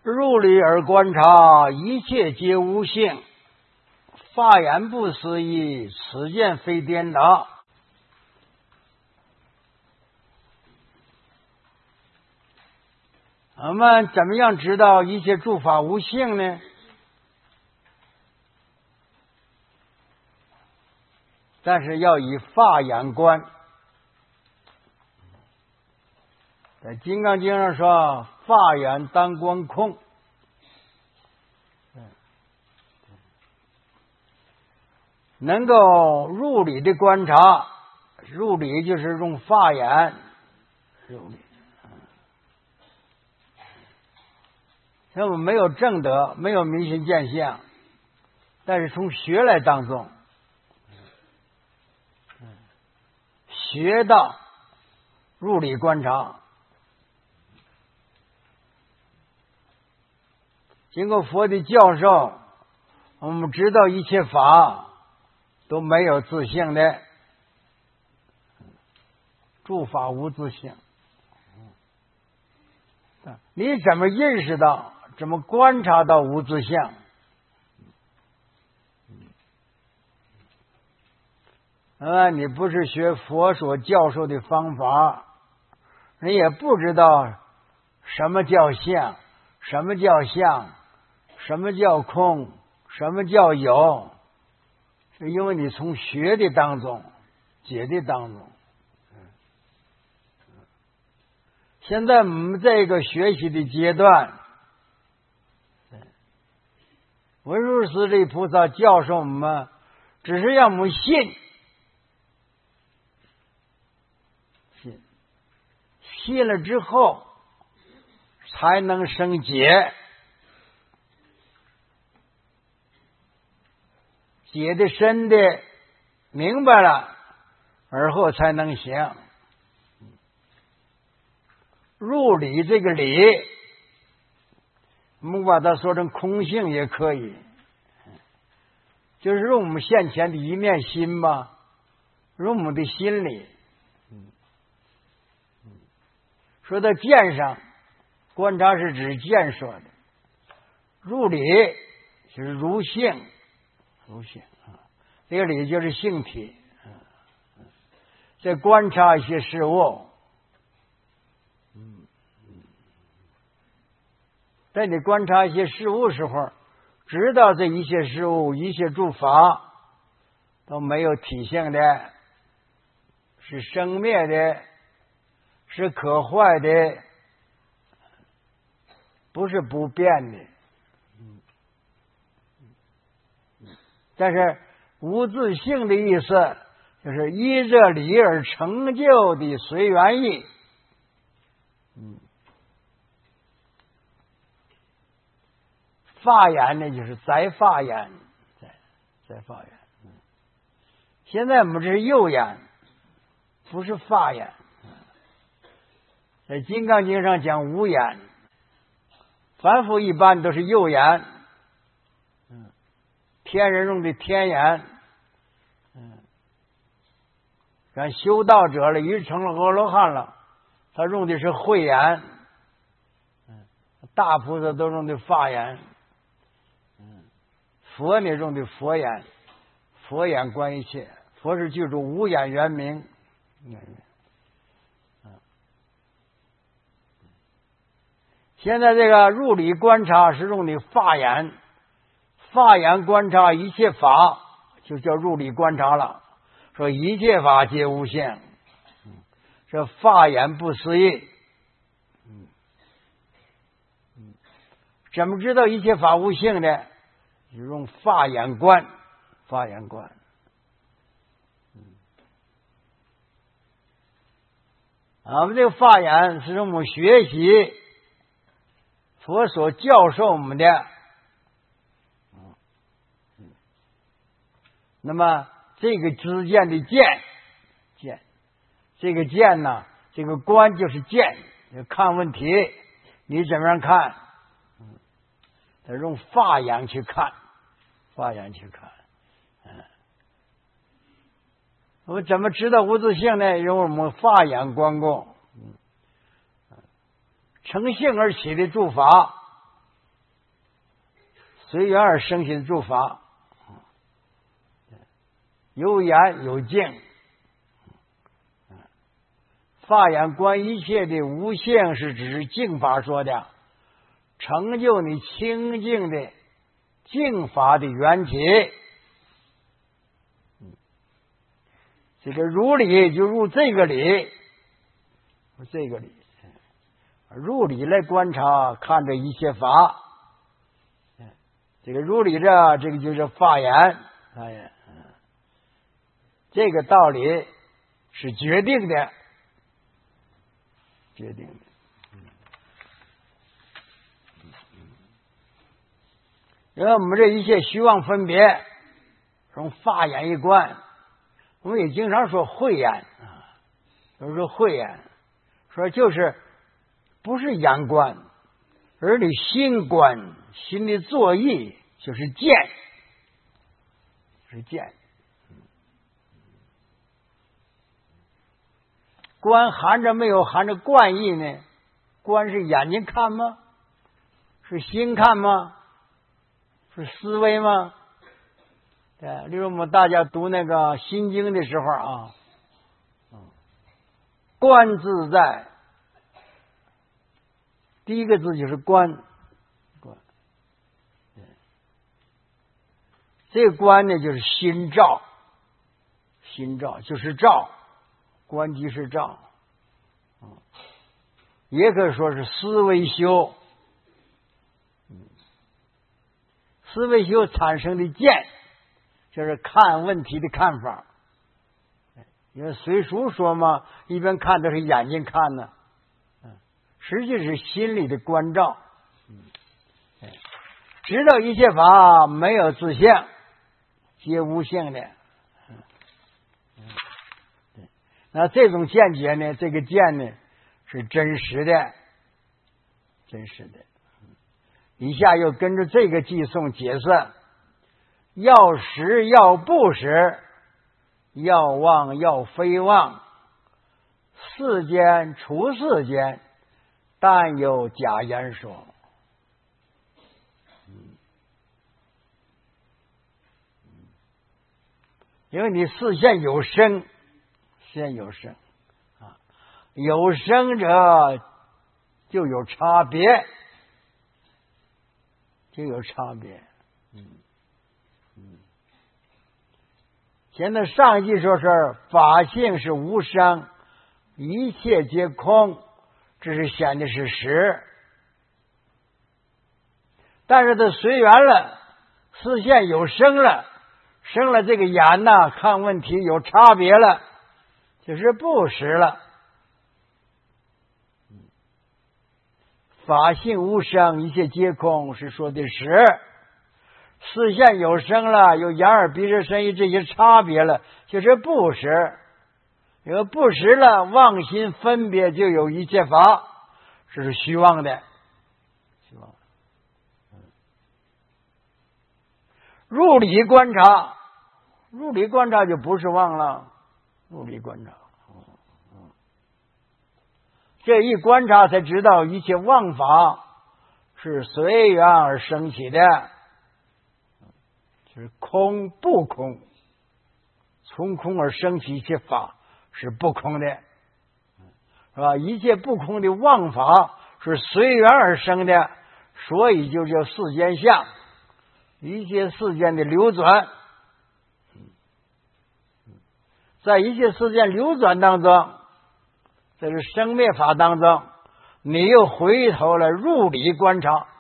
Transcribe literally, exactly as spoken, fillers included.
入理而观察，一切皆无性。法言不思议，此见非颠倒。我们怎么样知道一切诸法无性呢？但是要以法眼观。在《金刚经》上说：“法眼当观空。”能够入理的观察，入理就是用法眼入理。那么没有正德，没有明心见相，但是从学来当中，学到入理观察，经过佛的教授，我们知道一切法都没有自性的，诸法无自性。你怎么认识到？怎么观察到无自相？啊，你不是学佛所教授的方法，你也不知道什么叫相，什么叫相，什么叫空，什么叫有，是因为你从学的当中、解的当中。现在我们在一个学习的阶段，文殊师利菩萨教授我们，只是让我们信，信，信了之后才能生解，解的深的明白了，而后才能行。入理这个理，我们把它说成空性也可以，就是用我们现前的一面心吧，用我们的心理。说到见上，观察是指见说的，入理就是如性，如性啊，这个理就是性体，在观察一些事物。在你观察一些事物时候，知道这一切事物、一切诸法都没有体性的，是生灭的，是可坏的，不是不变的。但是无自性的意思，就是依着理而成就的随缘意。嗯。法眼呢，就是在法眼，在在法眼。现在我们这是右眼，不是法眼。在《金刚经》上讲无眼，凡夫一般都是右眼。嗯，天人用的天眼。嗯，咱修道者了，已经成了阿罗汉了，他用的是慧眼。嗯，大菩萨都用的法眼。佛呢用的佛眼，佛眼观一切。佛是记住无眼圆明。现在这个入理观察是用的法眼，法眼观察一切法，就叫入理观察了。说一切法皆无性，这法眼不思议。怎么知道一切法无性呢？就用法眼观，法眼观。啊，我们这个法眼是我们学习佛所教授我们的。那么这个知见的见，见，这个见呢，这个观就是见，看问题，你怎么样看？得用法眼去看。法眼去看，嗯，我们怎么知道无自性呢？用我们法眼观供，嗯，成性而起的诸法， 随缘而生起的诸法，有眼有净，法眼观一切的无性，是指净法说的，成就你清净的净法的缘起。这个入理就入这个理，这个理入理来观察，看着一切法。这个入理着，这个就是法眼，哎，这个道理是决定的，决定的。因为我们这一切虚妄分别，从法眼一观，我们也经常说慧眼啊，有时候慧眼，说就是不是眼观，而你心观，心的作意就是见，是见。观含着没有含着观意呢？观是眼睛看吗？是心看吗？是思维吗？对，例如我们大家读那个《心经》的时候啊，观自在，第一个字就是观，观，这个观呢就是心照，心照就是照，观即是照，也可以说是思维修。思维修产生的见，就是看问题的看法。因为随书说嘛，一边看都是眼睛看呢，实际是心里的关照。知道一切法没有自性，皆无性的。那这种见解呢，这个见呢是真实的，真实的。以下又跟着这个偈颂解释：要实要不实，要妄要非妄，世间除世间，但有假言说。因为你视线有生，现有生啊，有生者就有差别。就有差别。嗯嗯，现在上一句说是法性是无生，一切皆空，这是显的是实。但是它随缘了，视线有生了，生了这个眼呐，看问题有差别了，就是不实了。法性无生，一切皆空，是说的实。视线有生了，有眼耳鼻舌身意这些差别了，就是不实。有不实了，妄心分别就有一切法，这是虚妄的。虚妄。入理观察，入理观察就不是妄了，入理观察。这一观察才知道一切妄法是随缘而生起的，就是空不空，从空而生起一切法是不空的，是吧？一切不空的妄法是随缘而生的，所以就叫世间相，一切世间的流转，在一切世间流转当中，这是生灭法当中，你又回头来入理观察，